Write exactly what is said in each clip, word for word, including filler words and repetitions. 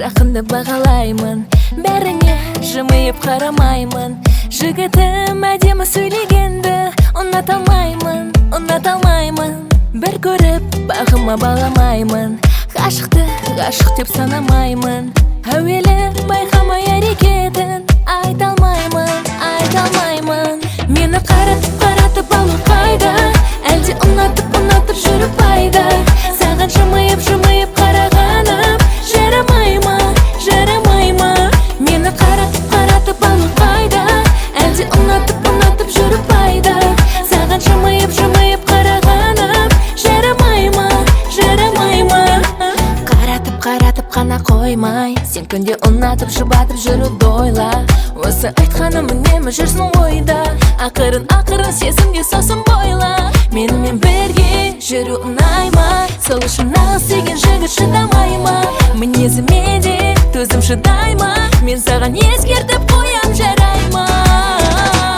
жақында бағалаймын, бәріңе жымиып қарамаймын. Жігітім әдемі сөйлегенді ұната алмаймын, ұната алмаймын. Бір көріп бағыма баламаймын, ғашықты ғашық деп санамаймын. Әуелі байқамай әрекетін айта алмаймын, айта алмаймын. Мені қаратып қаратып алу қайда, әлде ұнатып ұнатып жүріп пайда. Саған жымиып жымиып қарағаным жарамай ма, жарамай ма? Мені қаратып қаратып алу қайда, әлде ұнатып ұнатып жүріп пайда. Саған жымиып жымиып қарағаным жарамай ма, жарамай ма? Қаратып қаратып қана қоймай, сен күнде ұнатып жұбатып жүруді ойла. Осы айтқаным үнемі жүрсің ойда, ақырын ақырын сезімге сосын бойла. Менімен бірге жүру ұнай ма, сол үшін нағыз сүйген жігіт шыдамай ма? Мінезіме де төзім шыдай ма, мен саған ескертіп қоям жарай ма?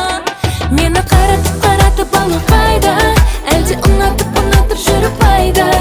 Мені қаратып қаратып алу қайда, әлде ұнатып ұнатып жүріп пайда.